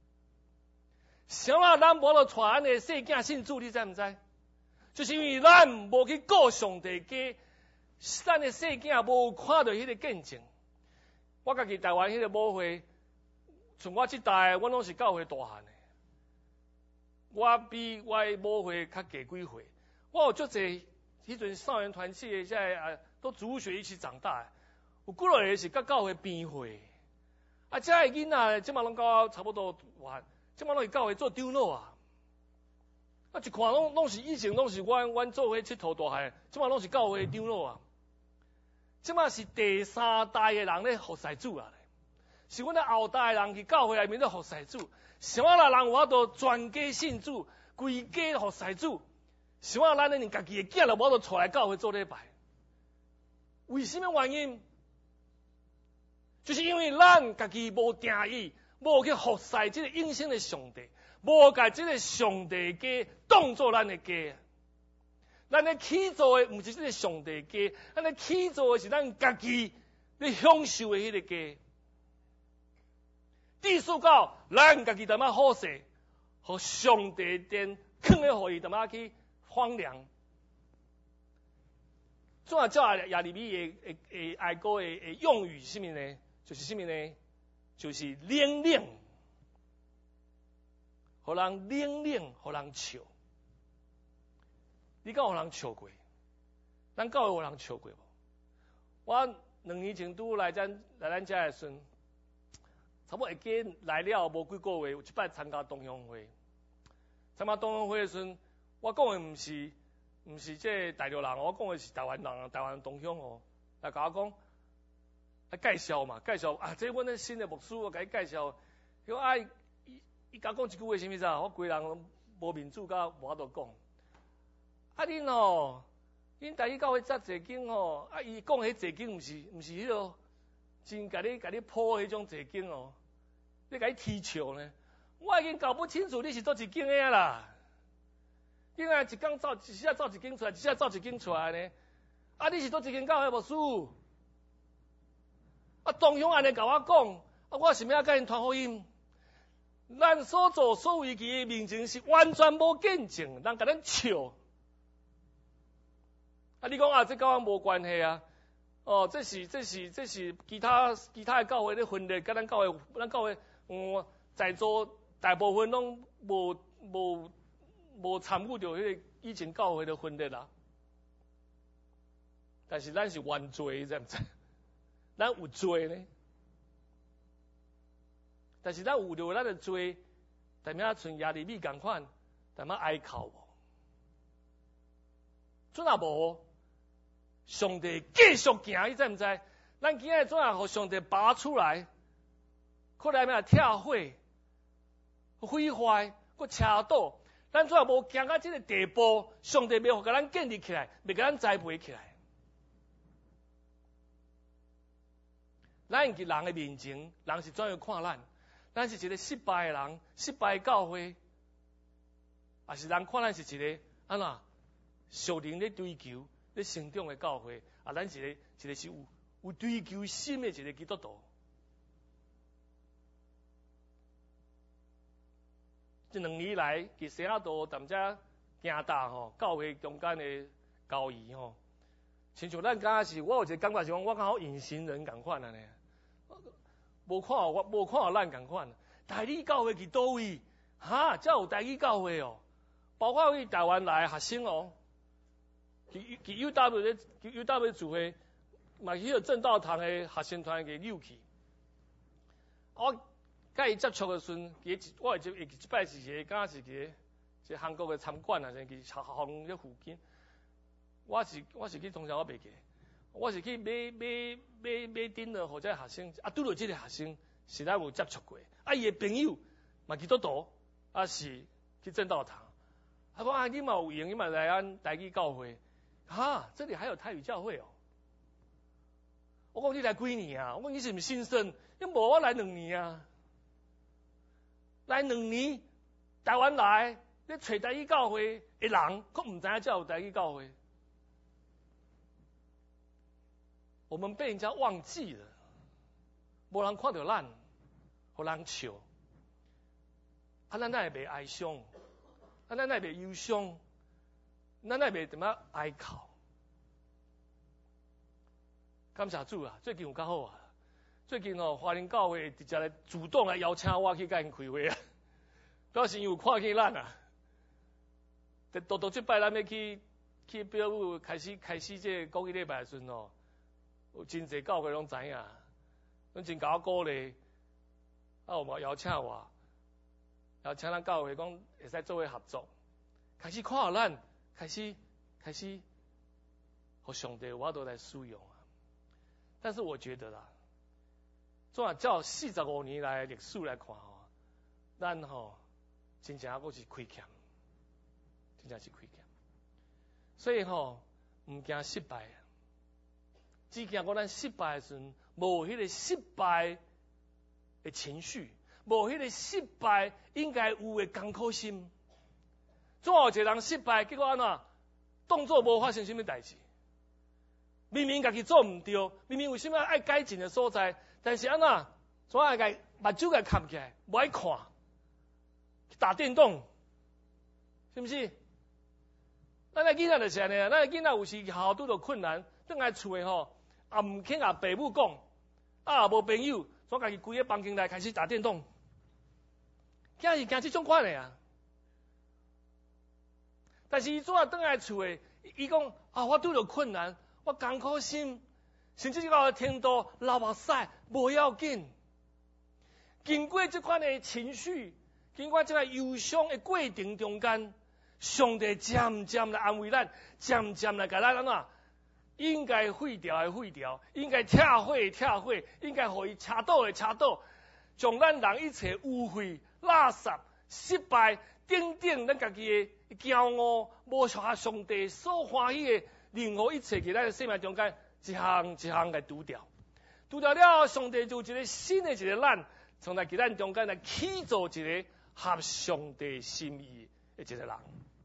A: 啥啊？咱无落带咱的细囝信主，你知毋知？就是因为咱无去顾上帝家，咱的细囝无看到迄个见证。我家己台湾迄个母会，从我这代，我拢是教会大汉的。我比我的母会较加几岁。我有足侪迄阵少年团契的，在都主学一起长大的，有几落个是甲教会边会。啊，遮个囡仔即马拢到差不多完，即马拢是教会做长老啊。啊，一看拢是以前拢是阮做伙佚佗大汉，即马拢是教会长老啊。即马是第3代的人咧服侍主啊，是阮的后代的人去教会内面咧服侍主。啥啦人有法度全家信主，规家服侍主， 希望咱连家己的囝都无得带来教会做礼拜。为什么原因？就是因为咱家己无定义，无去服侍这个永生的上帝，无把这个上帝家当作咱的家。咱咧起造的毋是这个上帝家，咱咧起造的是咱家己咧享受的迄个家。意思到咱家己淡仔好势，互上帝殿囥咧，互伊淡仔去荒凉。怎啊照亚利米的哀歌的用语是啥物呢？就是啥物呢？就是冷冷，互人冷冷，互人笑。你敢有人笑过？咱教会有人笑过无？我2年前拄来咱遮的时阵，差不多会记来了无几个月，有一摆参加同乡会。参加同乡会的时阵，我讲的毋是这大陆人，我讲的是台湾人，台湾同乡哦。来甲我讲，介绍嘛，介绍啊，这阮的新的牧师，我甲伊介绍。伊讲啊，伊甲我讲一句话啥物事啊？我规人无面子，甲无法度讲。啊，恁哦，恁台语教会遮济经哦，啊，伊讲迄济经毋是迄落真甲你破迄种济经哦，你甲伊踢笑呢？我已经搞不清楚你是做一经的啦。你若一工走，一下走一经出来，一下走一经出来呢？啊，你是做一经教会牧师？啊，同乡安尼甲我讲，啊，我是要甲因传福音。咱所做所为其面前是完全无见证，人甲咱笑。啊，你讲啊，这甲我无关系啊？哦，这是其他的教会咧分裂，甲咱教会，在座大部分拢无参与到迄个以前教会的分裂啦。但是咱是原罪，知毋知？咱有罪呢，但是咱有着咱的罪，代表像亚利米共款，代表哀哭无？准也无，上帝继续行，你知毋知？咱今日准也互上帝拔出来，可能要拆毁、毁坏、搁车倒，咱准也无行到这个地步，上帝要互咱建立起来，要甲咱栽培起来。咱伫人的面前，人是怎样看咱？咱是一个失败的人，失败的教会，还是人看咱是一个安怎属灵咧追求、咧成长的教会？啊，咱一个是有追求心的一个基督徒。这2年来，伫西雅图踮遮行大吼，教会中间的交易吼，亲像咱敢是，我有一个感觉是讲，我敢好隐形人共款安尼。无看到咱共款，台语教会伫倒位？哈，才有台语教会哦，包括去台湾来的学生哦，去 UW 聚会，嘛去个正道堂的学生团给溜去。我甲伊接触的时阵，我一摆是一个，敢是一个韩国的参馆啊，去学校迄附近。我是去通常我袂记。我是去买dinner的，或者学生啊，拄到这个学生是咱有接触过，啊，伊的朋友嘛基督徒，啊是去正道堂，他讲啊，你嘛有闲，你嘛来咱台语教会，哈，这里还有台语教会哦。我讲你来几年啊？我讲你是毋是新生？你无我来2年啊，来2年，台湾来，你找台语教会的人，佫毋知影才有台语教会。我们被人家忘记了，无人看到咱，互人笑，啊，咱会袂哀伤，啊，咱会袂忧伤，咱会袂点么哀哭。感谢主啊，最近有较好啊，最近哦，华人教会直接来主动来邀请我去甲因开会啊，表示有看见咱啊，多这摆咱要去表务开始这国语礼拜的时阵哦。有真侪教会拢知影，拢真甲我鼓励，啊，有无邀请我，邀请咱教会讲会使做伙合作，开始看到咱，开始，互上帝我都来使用啊。但是我觉得啦，怎啊照45年来的历史来看吼，咱吼真正还阁是亏欠，真正是亏欠。 所以唔惊失败，只惊讲咱失败的时阵，无迄个失败的情绪，无迄个失败应该有的艰苦心。总有一个人失败，结果安怎？当作无发生什么代志。明明家己做唔对，明明有啥物爱改进的所在，但是安怎？总爱个目睭个看起来，无爱看，打电动，是不是？咱个囡仔就是安尼啊，咱个囡仔有时学校拄到困难，转来厝诶也唔肯甲爸母讲，也无朋友，总家己规个房间内开始打电动，囝是惊即种款诶啊。但是伊怎啊转来厝诶？伊讲我拄到困难，我艰苦心，甚至到天道流目屎，无要紧。经过这款诶情绪，经过这个忧伤诶过程中间，上帝渐渐来安慰咱，渐渐来甲咱安怎？应该废掉诶废掉，应该拆毁诶拆毁，应该互伊掐倒诶掐倒，将咱人一切污秽、垃圾、失败等等，咱家己诶骄傲，无合上帝所欢喜诶任何一切，伫咱诶生命中间一项一项来除掉。除掉了后，上帝就有一个新诶一个咱，从来伫咱中间来起造一个合上帝心意诶一个人。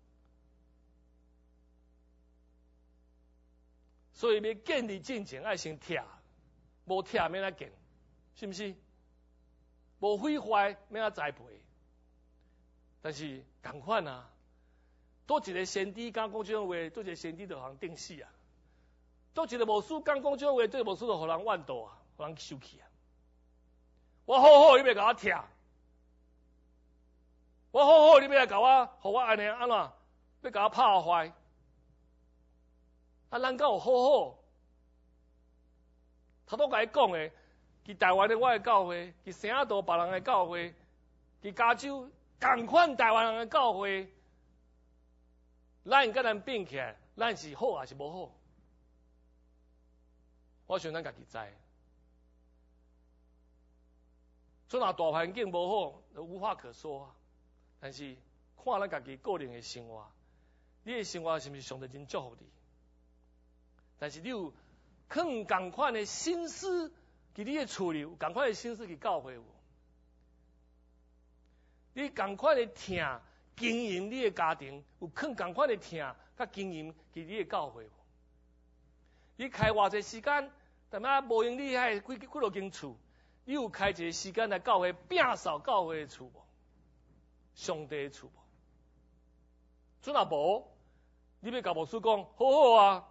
A: 所以要建立进前，爱先拆，无拆免来建，是毋是？无毁坏免来栽培。但是同款啊，多一个先知讲这种话，多一个先知就互人定死啊；多一个牧师讲这种话，这个牧师就互人怨妒啊，互人生气啊。我好好，你要甲我拆；我好好，你要来甲我，互我安尼安怎？要甲我拍坏？咱敢有好好？头拄甲伊讲诶，伫台湾的我的教会，伫圣雅道别人的教会，伫加州同款台湾人的教会，咱甲咱变起来，咱是好还是无好？我想咱家己知。做若大环境无好，就无话可说啊。但是看咱家己个人的生活，你的生活是毋是上帝真祝福你？但是你有更同款的心思，伫你的厝里有同款的心思去教会有？你同款的听经营你的家庭，有更同款的听甲经营伫你的教会有？你开偌济时间，但嘛无用你遐几落间厝，你有开一个时间来教会摒扫教会的厝无？上帝的厝无？准若无，你要甲牧师讲，好好啊。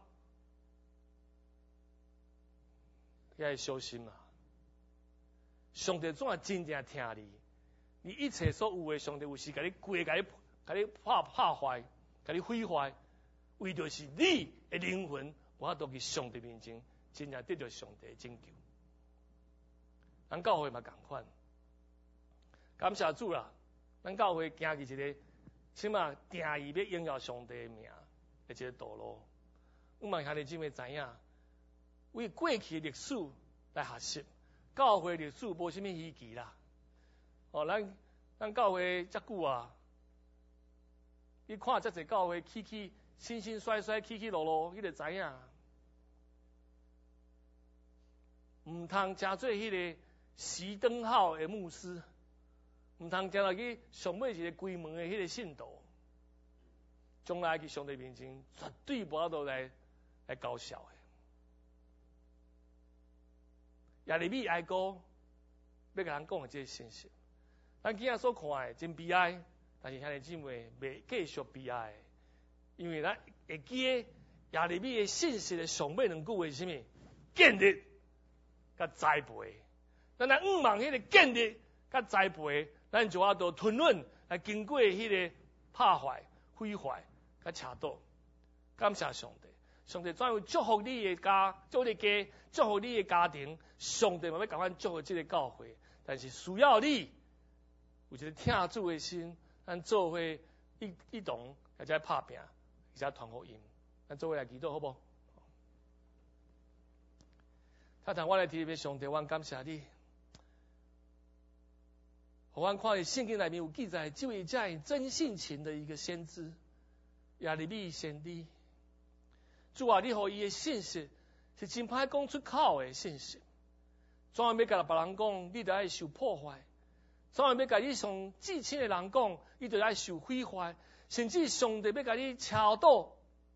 A: 要小心啊！上帝总系真正听你，你一切所有的，上帝有时甲你规甲你拍坏，甲你毁坏，为着是你的灵魂，我都去上帝面前，真正得到上帝的拯救。咱教会嘛同款，感谢主啦！咱教会行去一个，起码定义要荣耀上帝的名的一个道路。我嘛兄弟姊妹知影。为过去历史来学习，教会历史无啥物稀奇啦。咱教会遮久啊，你看遮济教会起兴兴衰衰，起落落，你就知影。唔通真做迄个熄灯号的牧师，唔通真来去上尾一个关门的迄个信徒，将来去上帝面前绝对无法度来搞笑的。耶利米哀歌要甲人讲的这个信息，咱今仔所看的真悲哀，但是兄弟姊妹袂继续悲哀，因为咱会记耶利米的信息的上尾两句话是啥物？建立甲栽培。咱来毋望迄个建立甲栽培，咱就要到吞忍来经过迄个破坏、毁坏甲查倒。感谢上帝。上帝怎样祝福你的家，祝福你家，祝福你的家庭？上帝嘛要共款祝福这个教会，但是需要你有一个听主的心，咱做伙一同来在拍拼，而且传福音。咱做伙来祈祷好不好？他谈我来提，上帝，我感谢你，互阮看见圣经内面有记载，这位真性情的一个先知，耶利米先知。 主啊，你互伊的信息是真歹讲出口的信息。怎样要甲别人讲，你就爱受破坏；怎样要甲你上至亲的人讲，你就爱受毁坏，甚至上帝要甲你敲倒。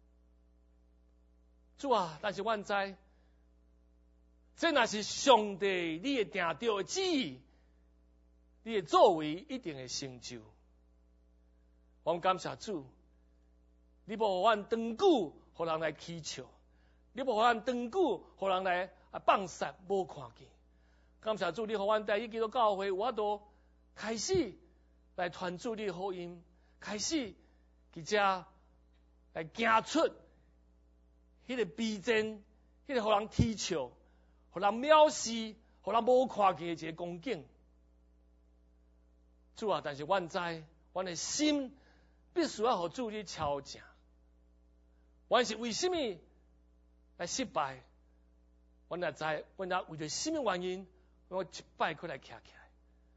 A: 主啊，但是阮知，这若是上帝你会定着的旨意，你的作为一定会成就。我感谢主，你无互阮长久，互人来祈笑；你无互阮长久，互人来放杀无看见。感谢主，你互阮第一基督教会有法度开始来传主你的福音，开始伫遮来行出迄个逼真，迄个互人啼笑、互人藐视、互人无看见的一个光景。主啊，但是阮知，阮的心必须要互主你敲正。阮是为什么来失败？阮也知，阮也为着什么原因，我一摆过来徛起来。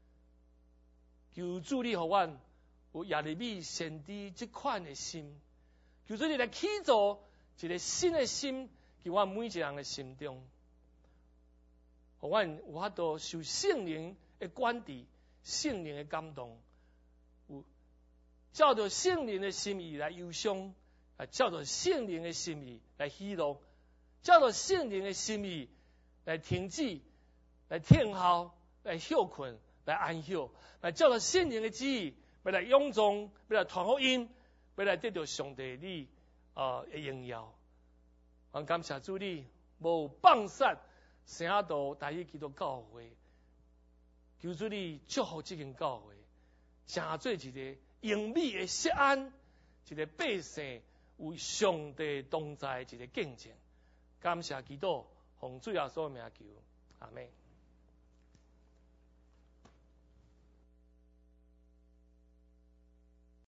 A: 求主你互阮有耶利米先知这款的心，求主你来起造一个新的心，伫阮每一个人的心中，互阮有法度受圣灵的管治、圣灵的感动，有照着圣灵的心意来忧伤，照着圣灵的心意来喜乐，照着圣灵的心意来停止、来听候、来休困、来安休，来照着圣灵的旨意，要来勇壮，要来传福音，要来得到上帝你的荣耀。我感谢主你无放杀圣道第一基督教会，求主你祝福这间教会，成做一个荣美的锡安，一个百姓为上帝同在一个见证。感谢基督，奉主耶稣的名求，阿门。